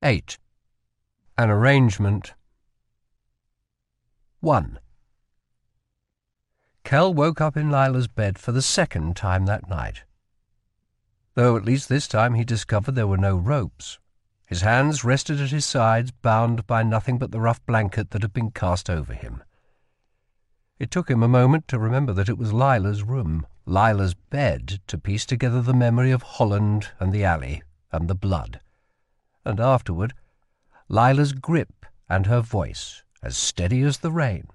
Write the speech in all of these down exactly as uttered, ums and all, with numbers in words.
eight. An arrangement. one. Kell woke up in Lila's bed for the second time that night. Though at least this time he discovered there were no ropes. His hands rested at his sides, bound by nothing but the rough blanket that had been cast over him. It took him a moment to remember that it was Lila's room, Lila's bed, to piece together the memory of Holland and the alley and the blood. And afterward, Lila's grip and her voice, as steady as the rain.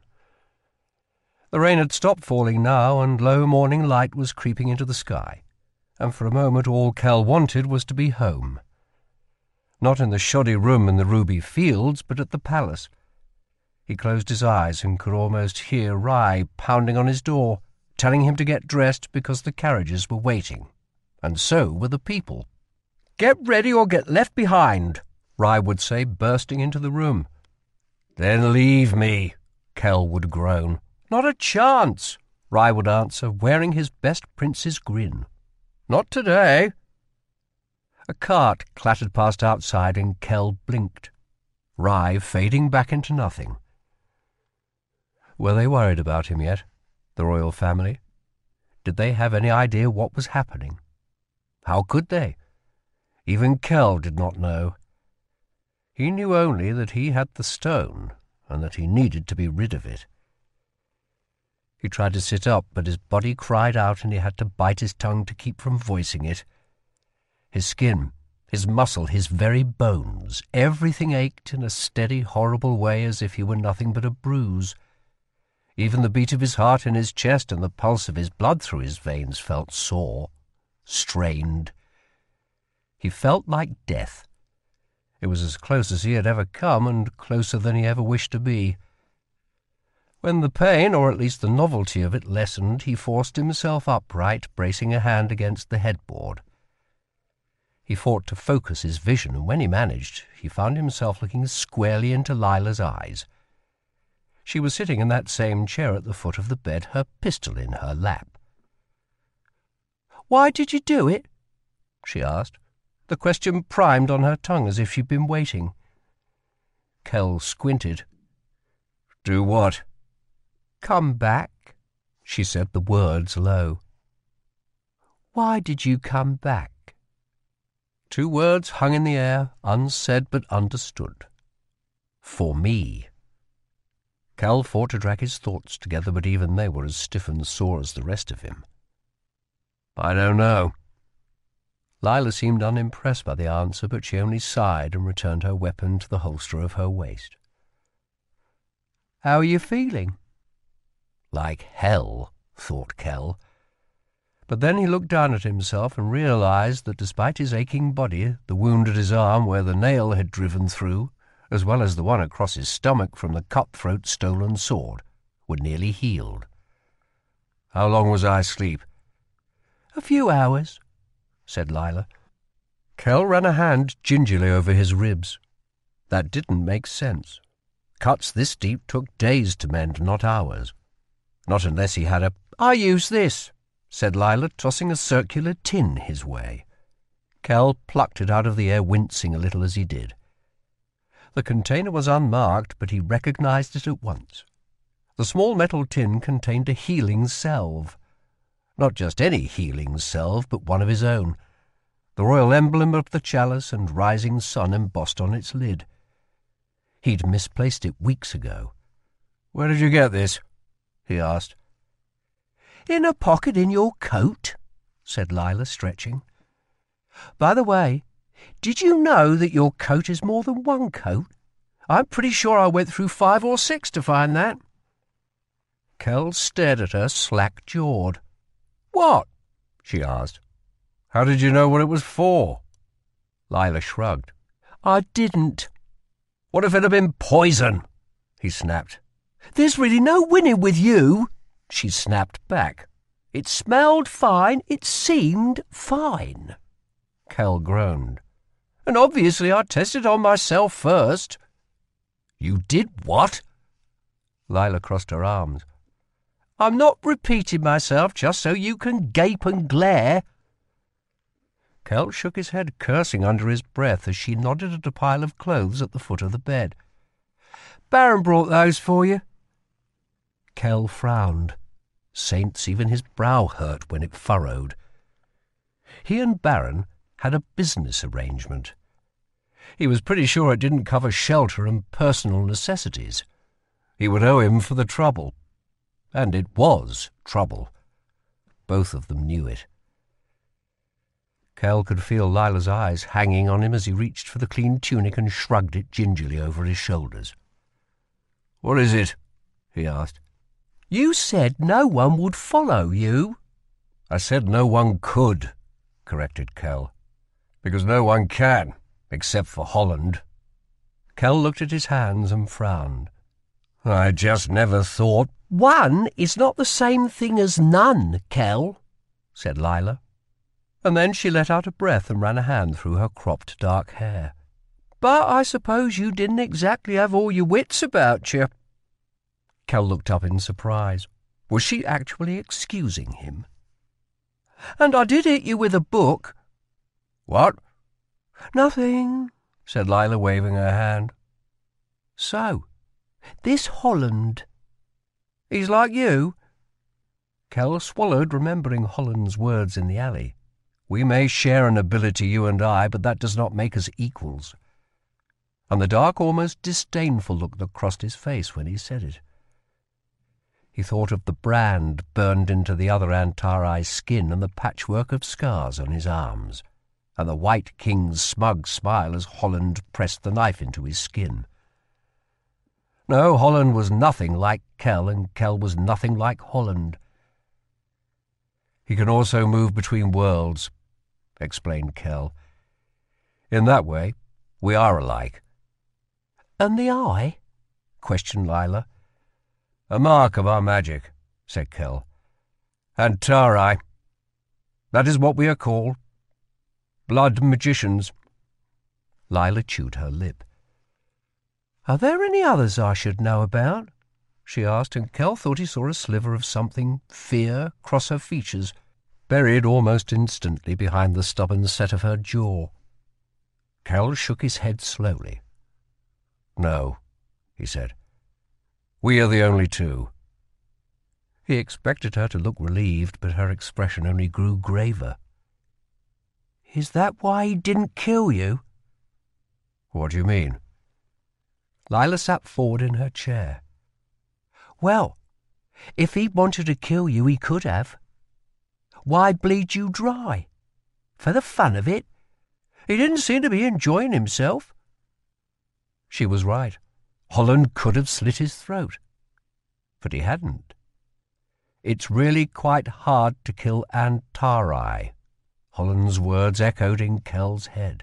The rain had stopped falling now, and low morning light was creeping into the sky, and for a moment all Kell wanted was to be home. Not in the shoddy room in the Ruby Fields, but at the palace. He closed his eyes and could almost hear Rye pounding on his door, telling him to get dressed because the carriages were waiting. And so were the people. "Get ready or get left behind," Rye would say, bursting into the room. "Then leave me," Kell would groan. "Not a chance," Rye would answer, wearing his best prince's grin. "Not today." A cart clattered past outside and Kell blinked, Rye fading back into nothing. Were they worried about him yet, the royal family? Did they have any idea what was happening? How could they? Even Kell did not know. He knew only that he had the stone and that he needed to be rid of it. He tried to sit up, but his body cried out and he had to bite his tongue to keep from voicing it. His skin, his muscle, his very bones, everything ached in a steady, horrible way as if he were nothing but a bruise. Even the beat of his heart in his chest and the pulse of his blood through his veins felt sore, strained. He felt like death. It was as close as he had ever come, and closer than he ever wished to be. When the pain, or at least the novelty of it, lessened, he forced himself upright, bracing a hand against the headboard. He fought to focus his vision, and when he managed, he found himself looking squarely into Lila's eyes. She was sitting in that same chair at the foot of the bed, her pistol in her lap. "Why did you do it?" she asked. The question primed on her tongue as if she'd been waiting. Kell squinted. "Do what?" "Come back," she said, the words low. "Why did you come back?" Two words hung in the air, unsaid but understood. "For me." Kell fought to drag his thoughts together, but even they were as stiff and sore as the rest of him. "I don't know." Lila seemed unimpressed by the answer, but she only sighed and returned her weapon to the holster of her waist. "How are you feeling?" Like hell, thought Kell. But then he looked down at himself and realized that despite his aching body, the wound at his arm where the nail had driven through, as well as the one across his stomach from the cutthroat's stolen sword, were nearly healed. "How long was I asleep?" "A few hours," said Lila. Kell ran a hand gingerly over his ribs. That didn't make sense. Cuts this deep took days to mend, not hours. Not unless he had a... "I use this," said Lila, tossing a circular tin his way. Kell plucked it out of the air, wincing a little as he did. The container was unmarked, but he recognized it at once. The small metal tin contained a healing salve. Not just any healing salve, but one of his own. The royal emblem of the chalice and rising sun embossed on its lid. He'd misplaced it weeks ago. "Where did you get this?" he asked. "In a pocket in your coat," said Lila, stretching. "By the way, did you know that your coat is more than one coat? I'm pretty sure I went through five or six to find that." Kell stared at her, slack-jawed. "What?" she asked. "How did you know what it was for?" Lila shrugged. "I didn't." "What if it had been poison?" he snapped. "There's really no winning with you," she snapped back. "It smelled fine, it seemed fine." Kell groaned. "And obviously I tested on myself first." "You did what?" Lila crossed her arms. "I'm not repeating myself just so you can gape and glare." Kell shook his head, cursing under his breath as she nodded at a pile of clothes at the foot of the bed. "Baron brought those for you." Kell frowned. Saints, even his brow hurt when it furrowed. He and Baron had a business arrangement. He was pretty sure it didn't cover shelter and personal necessities. He would owe him for the trouble. And it was trouble. Both of them knew it. Kell could feel Lila's eyes hanging on him as he reached for the clean tunic and shrugged it gingerly over his shoulders. "What is it?" he asked. "You said no one would follow you." "I said no one could," corrected Kell. "Because no one can, except for Holland." Kell looked at his hands and frowned. "I just never thought—" "One is not the same thing as none, Kell," said Lila. And then she let out a breath and ran a hand through her cropped dark hair. "But I suppose you didn't exactly have all your wits about you." Kell looked up in surprise. Was she actually excusing him? "And I did hit you with a book." "What?" "Nothing," said Lila, waving her hand. "So, this Holland, he's like you?" Kell swallowed, remembering Holland's words in the alley. "We may share an ability, you and I, but that does not make us equals." And the dark, almost disdainful look that crossed his face when he said it. He thought of the brand burned into the other Antarai's skin and the patchwork of scars on his arms, and the White King's smug smile as Holland pressed the knife into his skin. No, Holland was nothing like Kell, and Kell was nothing like Holland. "He can also move between worlds," explained Kell. "In that way, we are alike." "And the eye?" questioned Lila. "A mark of our magic," said Kell. "Antarai. That is what we are called. Blood magicians." Lila chewed her lip. "Are there any others I should know about?" she asked, and Kell thought he saw a sliver of something fear cross her features, buried almost instantly behind the stubborn set of her jaw. Kell shook his head slowly. "No," he said. "We are the only two." He expected her to look relieved, but her expression only grew graver. "Is that why he didn't kill you?" "What do you mean?" Lila sat forward in her chair. "Well, if he wanted to kill you, he could have. Why bleed you dry? For the fun of it? He didn't seem to be enjoying himself." She was right. Holland could have slit his throat. But he hadn't. "It's really quite hard to kill Antarai," Holland's words echoed in Kell's head.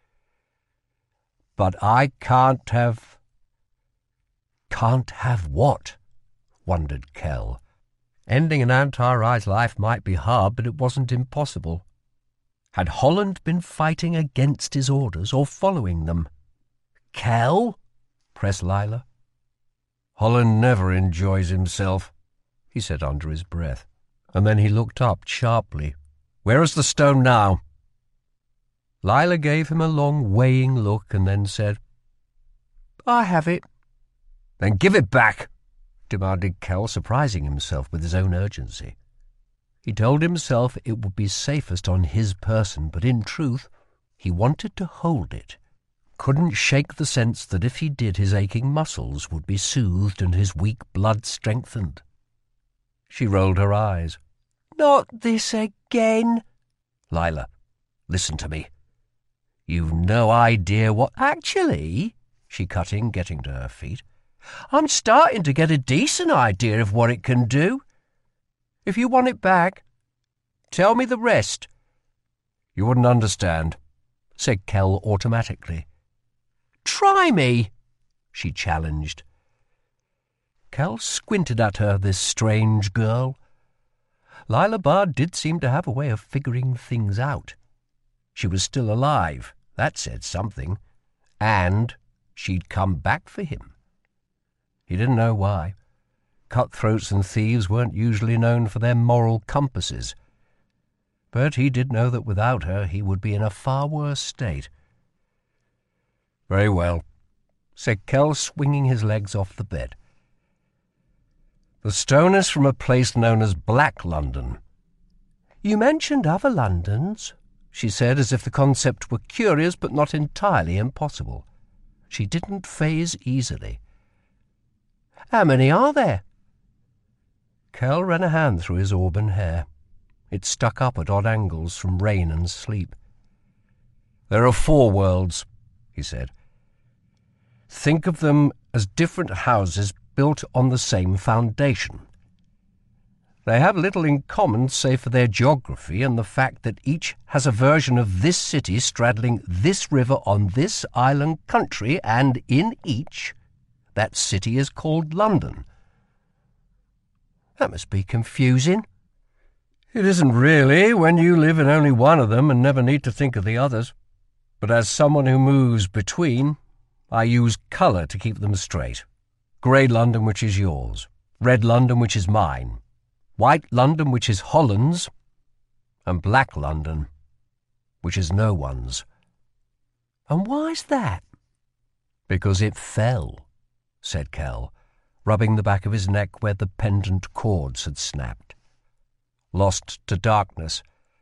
"But I can't have—" "Can't have what?" wondered Kell. Ending an Antarai's life might be hard, but it wasn't impossible. Had Holland been fighting against his orders or following them? "Kell?" pressed Lila. "Holland never enjoys himself," he said under his breath, and then he looked up sharply. "Where is the stone now?" Lila gave him a long, weighing look and then said, "I have it." "Then give it back," demanded Kell, surprising himself with his own urgency. He told himself it would be safest on his person, but in truth he wanted to hold it. Couldn't shake the sense that if he did, his aching muscles would be soothed and his weak blood strengthened. She rolled her eyes. "Not this again." "Lila, listen to me. You've no idea what—" "Actually," she cut in, getting to her feet, "I'm starting to get a decent idea of what it can do. If you want it back, tell me the rest." "You wouldn't understand," said Kell automatically. "Try me," she challenged. Kell squinted at her, this strange girl. Lila Bard did seem to have a way of figuring things out. She was still alive, that said something, and she'd come back for him. He didn't know why. Cutthroats and thieves weren't usually known for their moral compasses. But he did know that without her he would be in a far worse state. "Very well," said Kell, swinging his legs off the bed. "The stone is from a place known as Black London." "You mentioned other Londons," she said, as if the concept were curious but not entirely impossible. She didn't faze easily. "How many are there?" Kell ran a hand through his auburn hair. It stuck up at odd angles from rain and sleep. "There are four worlds," he said. "Think of them as different houses built on the same foundation. They have little in common save for their geography and the fact that each has a version of this city straddling this river on this island country, and in each, that city is called London." "That must be confusing." "It isn't really, when you live in only one of them and never need to think of the others. But as someone who moves between, I use colour to keep them straight. Grey London, which is yours. Red London, which is mine. White London, which is Holland's. And Black London, which is no one's." "And why's that?" "Because it fell," said Kell, rubbing the back of his neck where the pendant cords had snapped. "Lost to darkness.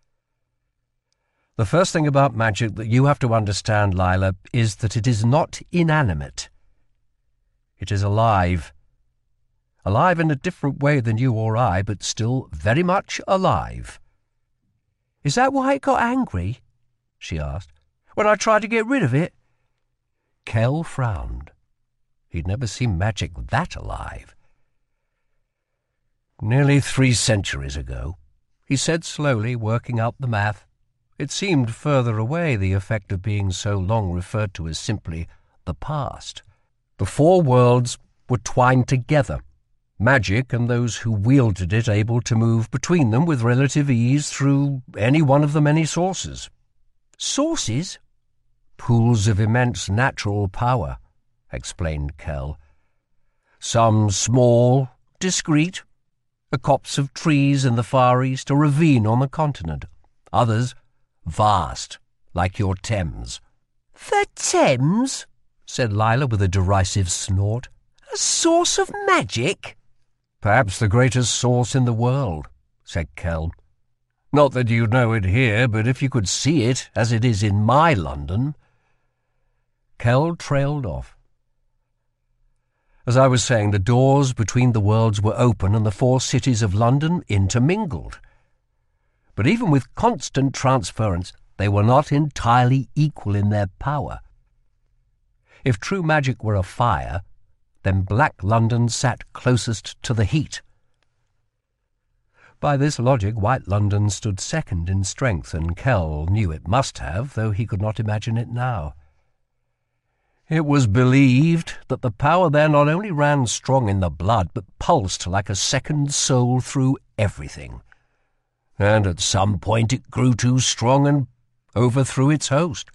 The first thing about magic that you have to understand, Lila, is that it is not inanimate. It is alive. Alive in a different way than you or I, but still very much alive." "Is that why it got angry?" she asked. "When I tried to get rid of it?" Kell frowned. He'd never seen magic that alive. "Nearly three centuries ago," he said slowly, working out the math. It seemed further away, the effect of being so long referred to as simply the past. "The four worlds were twined together, magic and those who wielded it able to move between them with relative ease through any one of the many sources." "Sources?" "Pools of immense natural power," explained Kell. "Some small, discreet, a copse of trees in the Far East, a ravine on the continent. Others vast, like your Thames." "The Thames?" said Lila with a derisive snort. "A source of magic?" "Perhaps the greatest source in the world," said Kell. "Not that you'd know it here, but if you could see it as it is in my London." Kell trailed off. "As I was saying, the doors between the worlds were open and the four cities of London intermingled. But even with constant transference, they were not entirely equal in their power. If true magic were a fire, then Black London sat closest to the heat. By this logic, White London stood second in strength, and Kell knew it must have, though he could not imagine it now. It was believed that the power there not only ran strong in the blood, but pulsed like a second soul through everything. And at some point it grew too strong and overthrew its host."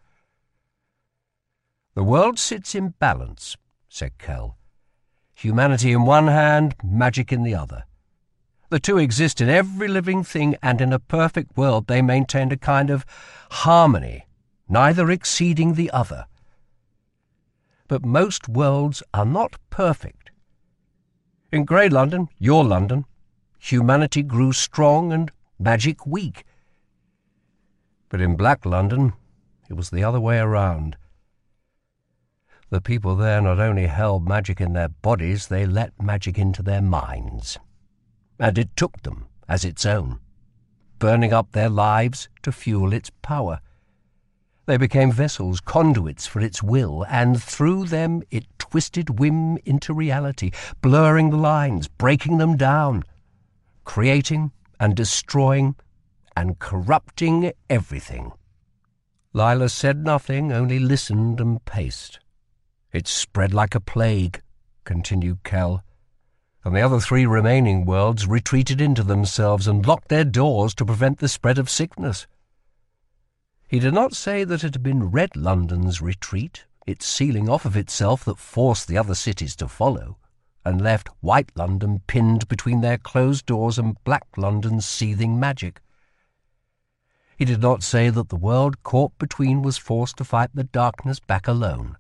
"The world sits in balance," said Kell. "Humanity in one hand, magic in the other. The two exist in every living thing, and in a perfect world they maintained a kind of harmony, neither exceeding the other. But most worlds are not perfect. In Grey London, your London, humanity grew strong and magic weak. But in Black London, it was the other way around. The people there not only held magic in their bodies, they let magic into their minds. And it took them as its own, burning up their lives to fuel its power. They became vessels, conduits for its will, and through them it twisted whim into reality, blurring the lines, breaking them down, creating and destroying and corrupting everything." Lila said nothing, only listened and paced. "It spread like a plague," continued Kell, "and the other three remaining worlds retreated into themselves and locked their doors to prevent the spread of sickness." He did not say that it had been Red London's retreat, its sealing off of itself, that forced the other cities to follow, and left White London pinned between their closed doors and Black London's seething magic. He did not say that the world caught between was forced to fight the darkness back alone.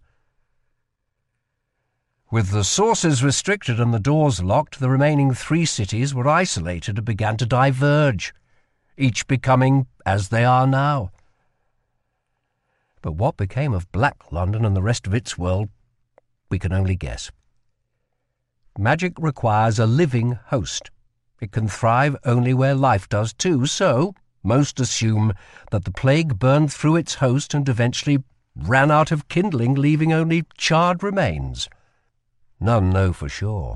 With the sources restricted and the doors locked, the remaining three cities were isolated and began to diverge, each becoming as they are now. But what became of Black London and the rest of its world, we can only guess. Magic requires a living host. It can thrive only where life does too, so most assume that the plague burned through its host and eventually ran out of kindling, leaving only charred remains. None know for sure.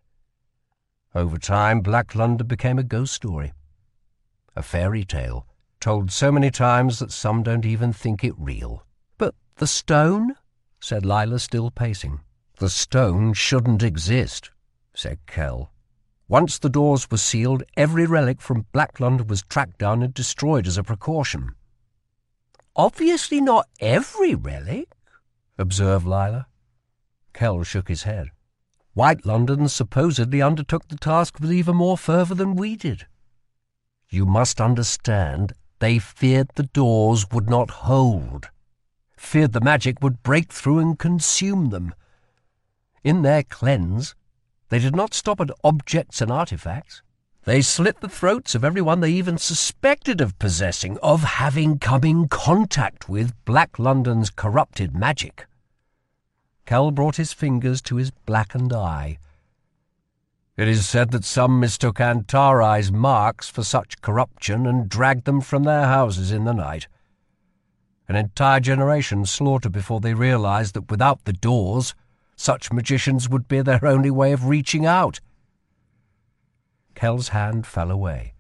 Over time, Black London became a ghost story, a fairy tale, told so many times that some don't even think it real. "But the stone?" said Lila, still pacing. "The stone shouldn't exist," said Kell. "Once the doors were sealed, every relic from Black London was tracked down and destroyed as a precaution." "Obviously not every relic," observed Lila. Kell shook his head. "White London supposedly undertook the task with even more fervour than we did. You must understand, they feared the doors would not hold, feared the magic would break through and consume them. In their cleanse, they did not stop at objects and artifacts. They slit the throats of everyone they even suspected of possessing, of having come in contact with Black London's corrupted magic." Kell brought his fingers to his blackened eye. "It is said that some mistook Antarai's marks for such corruption and dragged them from their houses in the night. An entire generation slaughtered before they realized that without the doors, such magicians would be their only way of reaching out." Kell's hand fell away.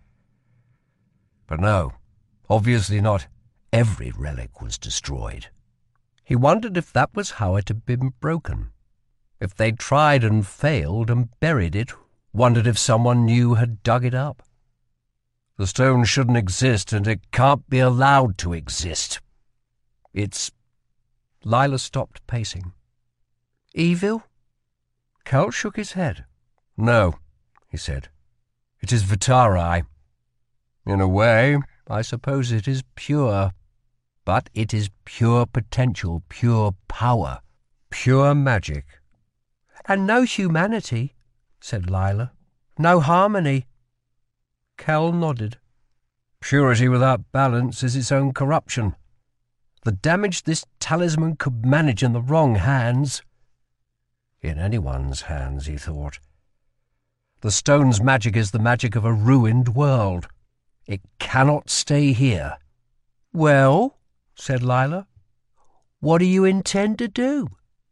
But no, obviously not every relic was destroyed. He wondered if that was how it had been broken. If they'd tried and failed and buried it, wondered if someone new had dug it up. The stone shouldn't exist, and it can't be allowed to exist. It's... Lila stopped pacing. "Evil?" Kell shook his head. "No," he said. "It is Vitarai. In a way, I suppose it is pure. But it is pure potential, pure power, pure magic." "And no humanity," said Lila. "No harmony." Kell nodded. "Purity without balance is its own corruption. The damage this talisman could manage in the wrong hands—" In anyone's hands, he thought. The stone's magic is the magic of a ruined world. It cannot stay here. "Well," said Lila, "what do you intend to do?"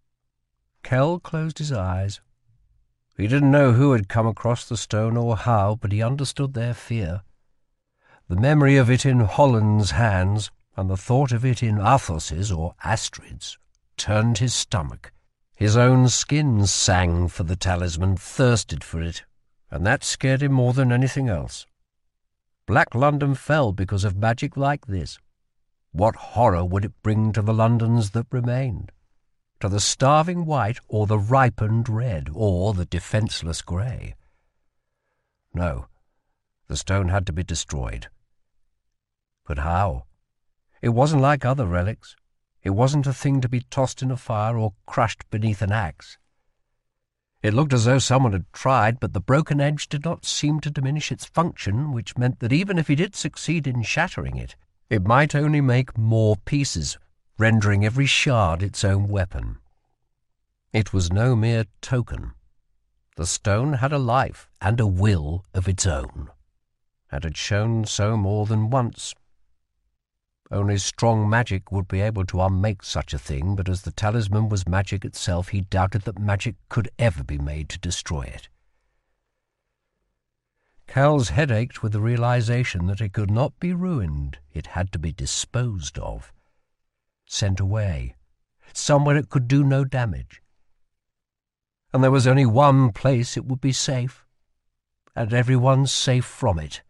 Kell closed his eyes. He didn't know who had come across the stone or how, but he understood their fear. The memory of it in Holland's hands, and the thought of it in Athos's or Astrid's, turned his stomach. His own skin sang for the talisman, thirsted for it, and that scared him more than anything else. Black London fell because of magic like this. What horror would it bring to the Londons that remained? To the starving white, or the ripened red, or the defenceless grey? No, the stone had to be destroyed. But how? It wasn't like other relics. It wasn't a thing to be tossed in a fire or crushed beneath an axe. It looked as though someone had tried, but the broken edge did not seem to diminish its function, which meant that even if he did succeed in shattering it, it might only make more pieces, rendering every shard its own weapon. It was no mere token. The stone had a life and a will of its own, and had shown so more than once. Only strong magic would be able to unmake such a thing, but as the talisman was magic itself, he doubted that magic could ever be made to destroy it. Kell's head ached with the realization that it could not be ruined. It had to be disposed of, sent away, somewhere it could do no damage. And there was only one place it would be safe, and everyone safe from it.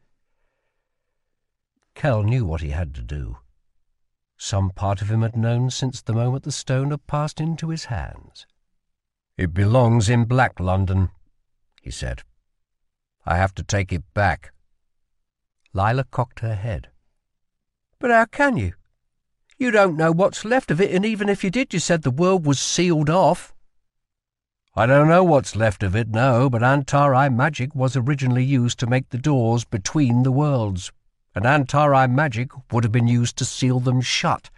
Kell knew what he had to do. Some part of him had known since the moment the stone had passed into his hands. "It belongs in Black London," he said. "I have to take it back." Lila cocked her head. But how can you? You don't know what's left of it, and even if you did, you said the world was sealed off. I don't know what's left of it, no, but Antar-I magic was originally used to make the doors between the worlds, and Antar-I magic would have been used to seal them shut.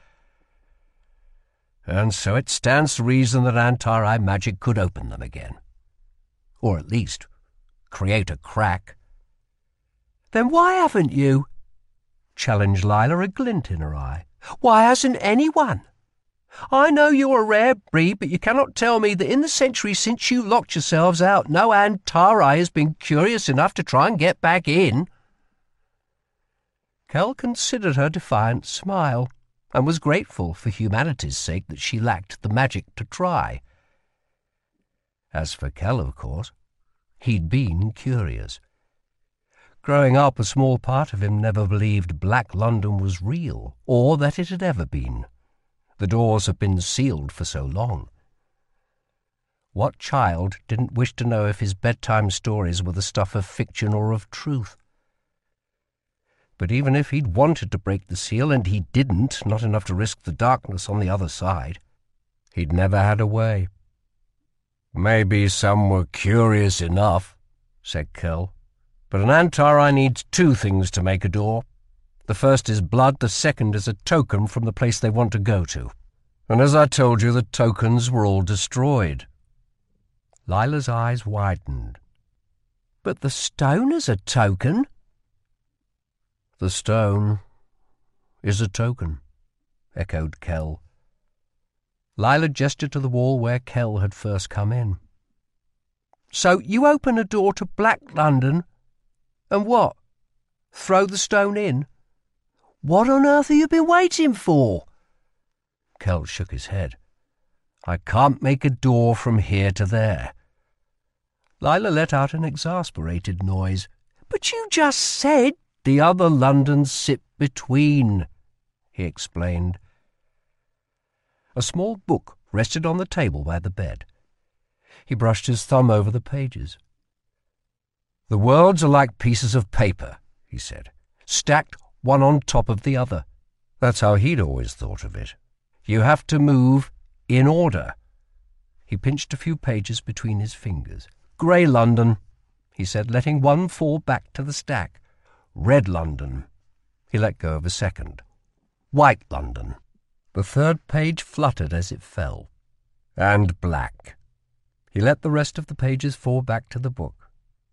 And so it stands to reason that Antar-I magic could open them again. Or at least create a crack. Then why haven't you? Challenged Lila, a glint in her eye. Why hasn't anyone? I know you're a rare breed, but you cannot tell me that in the century since you locked yourselves out, no Antar-I has been curious enough to try and get back in. Kell considered her defiant smile, and was grateful for humanity's sake that she lacked the magic to try. As for Kell, of course, he'd been curious. Growing up, a small part of him never believed Black London was real, or that it had ever been. The doors had been sealed for so long. What child didn't wish to know if his bedtime stories were the stuff of fiction or of truth? But even if he'd wanted to break the seal, and he didn't, not enough to risk the darkness on the other side, he'd never had a way. Maybe some were curious enough, said Kell, but an Antar-I needs two things to make a door. The first is blood, the second is a token from the place they want to go to. And as I told you, the tokens were all destroyed. Lila's eyes widened. But the stone is a token? The stone is a token, echoed Kell. Lila gestured to the wall where Kell had first come in. So you open a door to Black London, and what? Throw the stone in? What on earth have you been waiting for? Kell shook his head. I can't make a door from here to there. Lila let out an exasperated noise. But you just said the other Londons sit between, he explained. A small book rested on the table by the bed. He brushed his thumb over the pages. The worlds are like pieces of paper, he said, stacked one on top of the other. That's how he'd always thought of it. You have to move in order. He pinched a few pages between his fingers. Grey London, he said, letting one fall back to the stack. Red London. He let go of a second. White London. The third page fluttered as it fell. And black. He let the rest of the pages fall back to the book.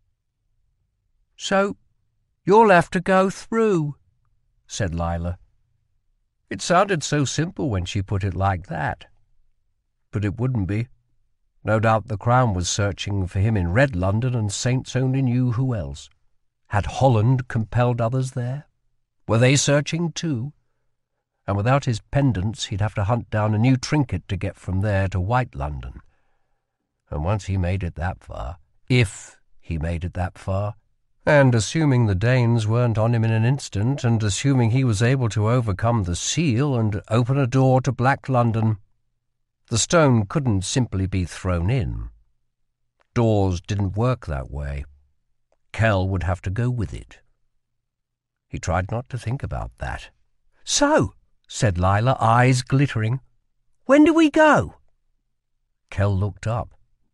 So you'll have to go through, said Lila. It sounded so simple when she put it like that. But it wouldn't be. No doubt the Crown was searching for him in Red London, and saints only knew who else. Had Holland compelled others there? Were they searching too? And without his pendants he'd have to hunt down a new trinket to get from there to White London. And once he made it that far, if he made it that far, and assuming the Danes weren't on him in an instant, and assuming he was able to overcome the seal and open a door to Black London, the stone couldn't simply be thrown in. Doors didn't work that way. Kell would have to go with it. He tried not to think about that. So, said Lila, eyes glittering, when do we go? Kell looked up.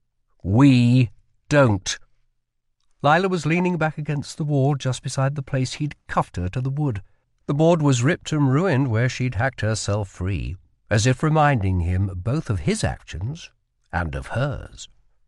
We don't. Lila was leaning back against the wall just beside the place he'd cuffed her to the wood. The board was ripped and ruined where she'd hacked herself free, as if reminding him both of his actions and of hers.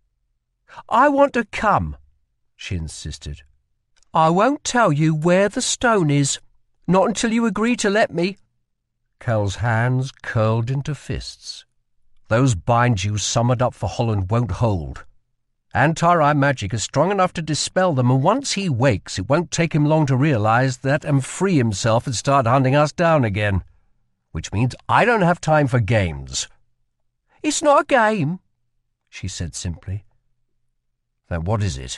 I want to come, she insisted. I won't tell you where the stone is, not until you agree to let me. Kell's hands curled into fists. Those binds you summoned up for Holland won't hold. Antar-I magic is strong enough to dispel them, and once he wakes, it won't take him long to realize that and free himself and start hunting us down again. Which means I don't have time for games. It's not a game, she said simply. Then what is it?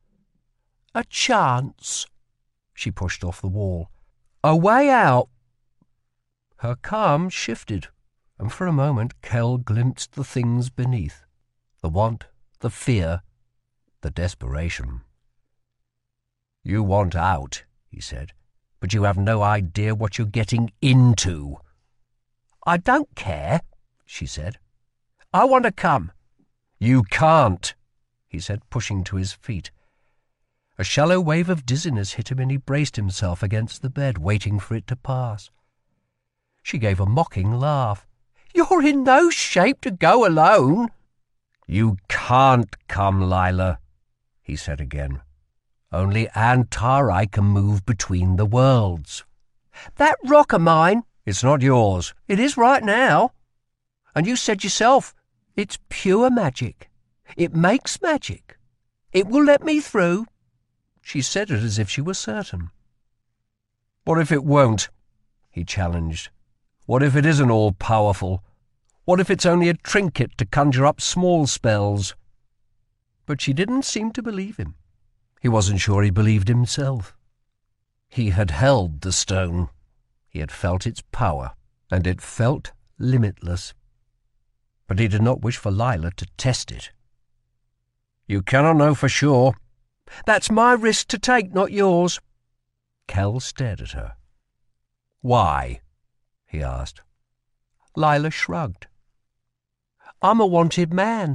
A chance. She pushed off the wall. A way out. Her calm shifted, and for a moment Kell glimpsed the things beneath. The want, the fear, the desperation. You want out, he said. but you have no idea what you're getting into." "I don't care," she said. "I want to come." "You can't," he said, pushing to his feet. A shallow wave of dizziness hit him and he braced himself against the bed, waiting for it to pass. She gave a mocking laugh. "You're in no shape to go alone." "You can't come, Lila," he said again. "Only Antarai can move between the worlds." "That rock of mine—" "It's not yours." "It is right now. And you said yourself, it's pure magic. It makes magic. It will let me through." She said it as if she were certain. "What if it won't?" he challenged. "What if it isn't all-powerful? What if it's only a trinket to conjure up small spells?" But she didn't seem to believe him. He wasn't sure he believed himself. He had held the stone. He had felt its power, and it felt limitless. But he did not wish for Lila to test it. "You cannot know for sure." "That's my risk to take, not yours." Kell stared at her. "Why?" he asked. Lila shrugged. "I'm a wanted man."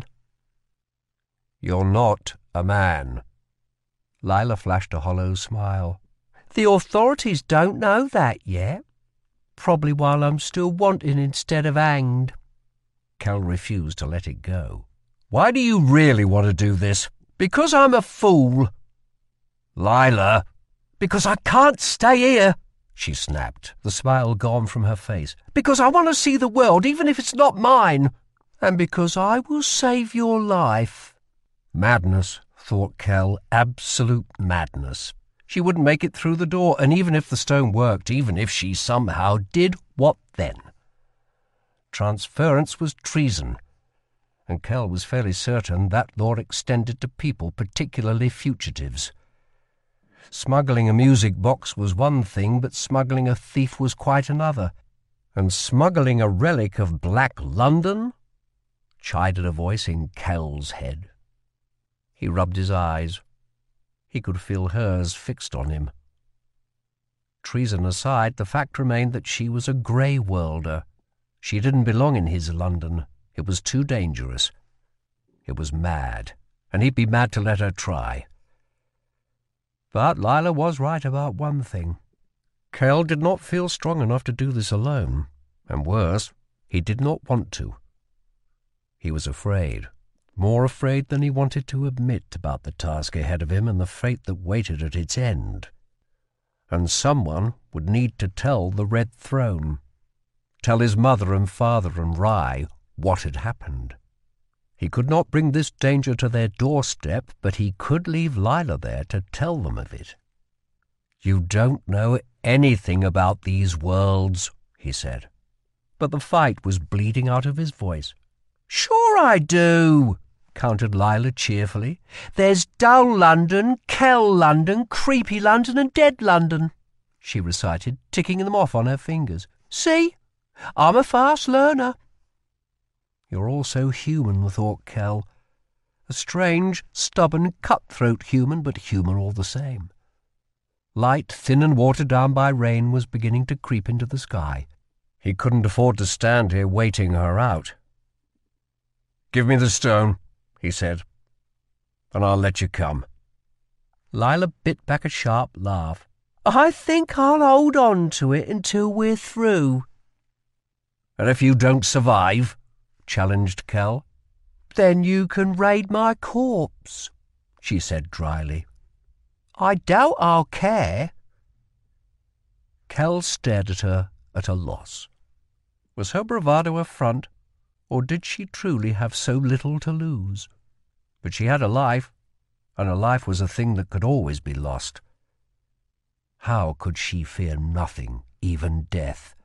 "You're not a man." Lila flashed a hollow smile. "The authorities don't know that yet. Probably while I'm still wanted instead of hanged." Kell refused to let it go. "Why do you really want to do this?" "Because I'm a fool." "Lila!" "Because I can't stay here," she snapped, the smile gone from her face. "Because I want to see the world, even if it's not mine. And because I will save your life." Madness, thought Kell, absolute madness. She wouldn't make it through the door, and even if the stone worked, even if she somehow did, what then? Transference was treason, and Kell was fairly certain that law extended to people, particularly fugitives. Smuggling a music box was one thing, but smuggling a thief was quite another. And smuggling a relic of Black London? Chided a voice in Kell's head. He rubbed his eyes. He could feel hers fixed on him. Treason aside, the fact remained that she was a grey worlder. She didn't belong in his London. It was too dangerous. It was mad, and he'd be mad to let her try. But Lila was right about one thing. Kell did not feel strong enough to do this alone, and worse, he did not want to. He was afraid, more afraid than he wanted to admit about the task ahead of him and the fate that waited at its end. And someone would need to tell the Red Throne, tell his mother and father and Rai what had happened. He could not bring this danger to their doorstep, but he could leave Lila there to tell them of it. "You don't know anything about these worlds," he said. But the fight was bleeding out of his voice. "Sure I do," countered Lila cheerfully. "There's dull London, Kell London, creepy London and dead London," she recited, ticking them off on her fingers. "See? I'm a fast learner." "You're all so human," thought Kell. A strange, stubborn, cutthroat human, but human all the same. Light, thin and watered down by rain, was beginning to creep into the sky. He couldn't afford to stand here waiting her out. "Give me the stone," he said, "and I'll let you come." Lila bit back a sharp laugh. "I think I'll hold on to it until we're through." "And if you don't survive?" challenged Kell. "Then you can raid my corpse," she said dryly. "I doubt I'll care." Kell stared at her at a loss. Was her bravado a front, or did she truly have so little to lose? But she had a life, and a life was a thing that could always be lost. How could she fear nothing, even death?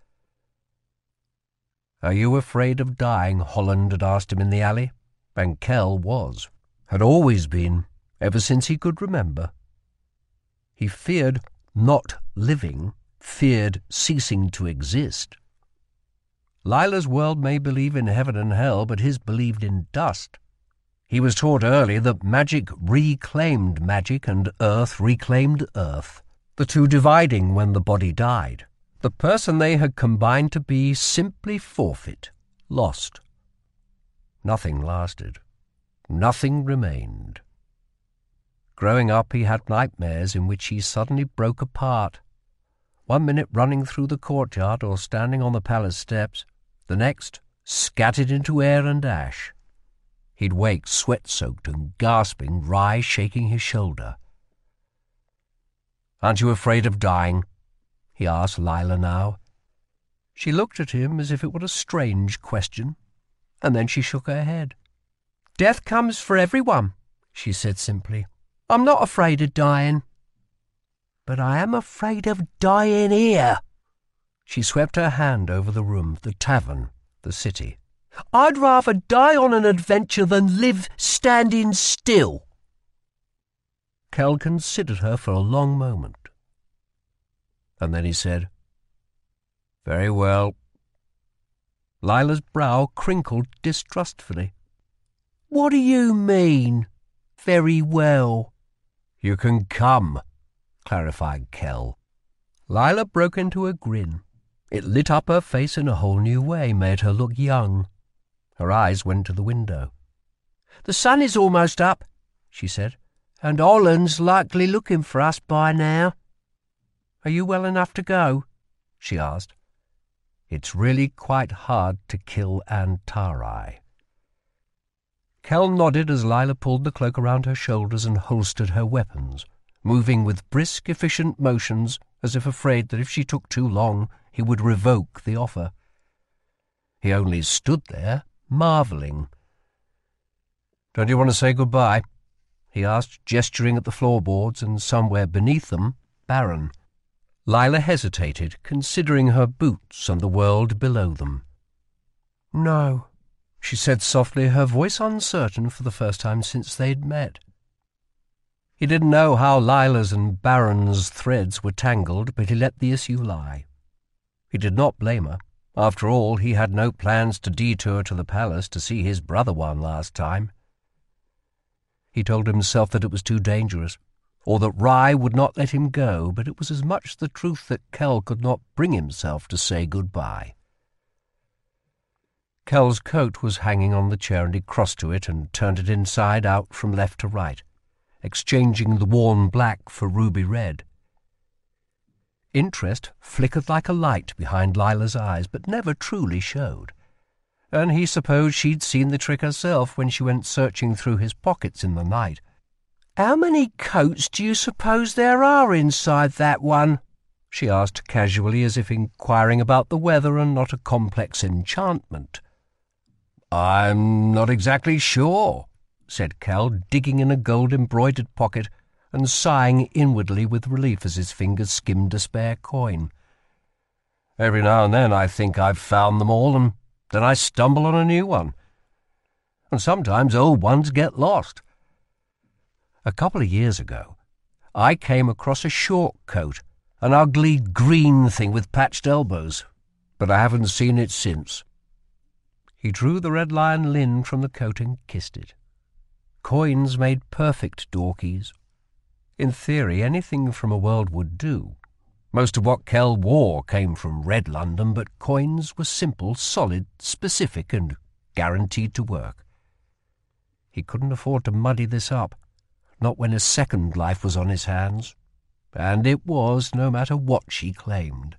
"Are you afraid of dying?" Holland had asked him in the alley, and Kell was, had always been, ever since he could remember. He feared not living, feared ceasing to exist. Lila's world may believe in heaven and hell, but his believed in dust. He was taught early that magic reclaimed magic and earth reclaimed earth. the two dividing when the body died. The person they had combined to be simply forfeit, lost. Nothing lasted. Nothing remained. Growing up, he had nightmares in which he suddenly broke apart. One minute running through the courtyard or standing on the palace steps, the next scattered into air and ash. He'd wake sweat-soaked and gasping, Rye shaking his shoulder. "Aren't you afraid of dying?" he asked Lila now. She looked at him as if it were a strange question, and then she shook her head. "Death comes for everyone," she said simply. "I'm not afraid of dying. But I am afraid of dying here." She swept her hand over the room, the tavern, the city. "I'd rather die on an adventure than live standing still." Kell considered her for a long moment. And then he said, "Very well." Lila's brow crinkled distrustfully. "What do you mean, very well?" "You can come," clarified Kell. Lila broke into a grin. It lit up her face in a whole new way, made her look young. Her eyes went to the window. "The sun is almost up," she said, "and Holland's likely looking for us by now." "Are you well enough to go?" she asked. It's really quite hard to kill Antarai. Kell nodded as Lila pulled the cloak around her shoulders and holstered her weapons, moving with brisk, efficient motions as if afraid that if she took too long he would revoke the offer. He only stood there, marvelling. "Don't you want to say good-bye?" he asked, gesturing at the floorboards and somewhere beneath them, Baron. Lila hesitated, considering her boots and the world below them. "No," she said softly, her voice uncertain for the first time since they'd met. He didn't know how Lila's and Baron's threads were tangled, but he let the issue lie. He did not blame her. After all, he had no plans to detour to the palace to see his brother one last time. He told himself that it was too dangerous, or that Rye would not let him go, but it was as much the truth that Kell could not bring himself to say good-bye. Kell's coat was hanging on the chair, and he crossed to it and turned it inside out from left to right, exchanging the worn black for ruby red. Interest flickered like a light behind Lila's eyes, but never truly showed, and he supposed she'd seen the trick herself when she went searching through his pockets in the night. "How many coats do you suppose there are inside that one?" she asked casually, as if inquiring about the weather and not a complex enchantment. "I'm not exactly sure," said Kell, digging in a gold-embroidered pocket and sighing inwardly with relief as his fingers skimmed a spare coin. "Every now and then I think I've found them all, and then I stumble on a new one. And sometimes old ones get lost. A couple of years ago, I came across a short coat, an ugly green thing with patched elbows, but I haven't seen it since." He drew the Red Lion Lynn from the coat and kissed it. Coins made perfect door-keys. In theory, anything from a world would do. Most of what Kell wore came from Red London, but coins were simple, solid, specific, and guaranteed to work. He couldn't afford to muddy this up, not when a second life was on his hands, and it was, no matter what she claimed.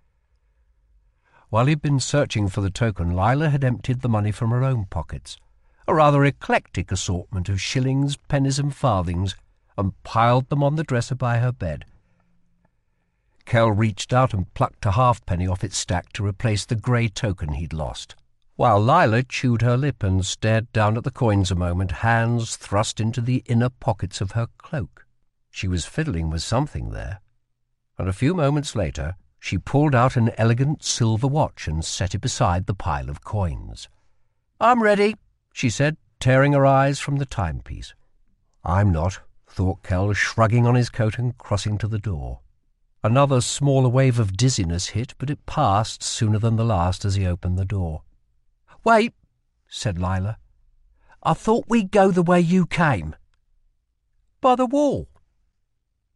While he'd been searching for the token, Lila had emptied the money from her own pockets, a rather eclectic assortment of shillings, pennies, and farthings, and piled them on the dresser by her bed. Kell reached out and plucked a halfpenny off its stack to replace the grey token he'd lost, while Lila chewed her lip and stared down at the coins a moment, hands thrust into the inner pockets of her cloak. She was fiddling with something there, and a few moments later she pulled out an elegant silver watch and set it beside the pile of coins. "I'm ready," she said, tearing her eyes from the timepiece. "I'm not," thought Kell, shrugging on his coat and crossing to the door. Another smaller wave of dizziness hit, but it passed sooner than the last as he opened the door. "Wait," said Lila. "I thought we'd go the way you came." "By the wall."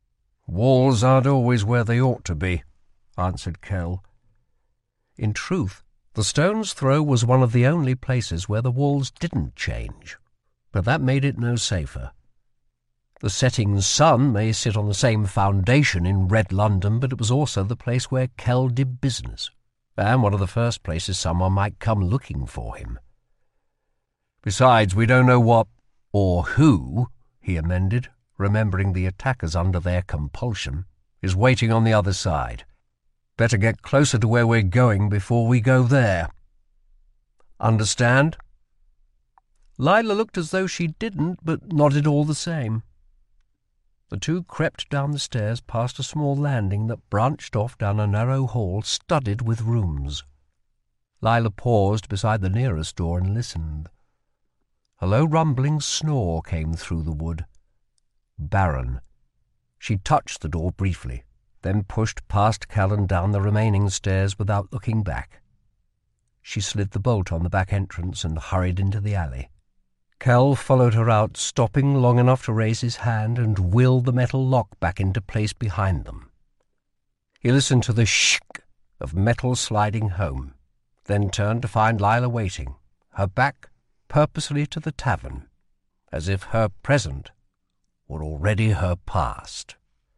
"Walls aren't always where they ought to be," answered Kell. In truth, the stone's throw was one of the only places where the walls didn't change, but that made it no safer. The setting sun may sit on the same foundation in Red London, but it was also the place where Kell did business, and one of the first places someone might come looking for him. Besides, we don't know what, or who, he amended, remembering the attackers under their compulsion, is waiting on the other side. Better get closer to where we're going before we go there. Understand?" Lila looked as though she didn't, but nodded all the same. The two crept down the stairs past a small landing that branched off down a narrow hall studded with rooms. Lila paused beside the nearest door and listened. A low rumbling snore came through the wood. Barren. She touched the door briefly, then pushed past Callan down the remaining stairs without looking back. She slid the bolt on the back entrance and hurried into the alley. Kell followed her out, stopping long enough to raise his hand and will the metal lock back into place behind them. He listened to the shk of metal sliding home, then turned to find Lila waiting, her back purposely to the tavern, as if her present were already her past.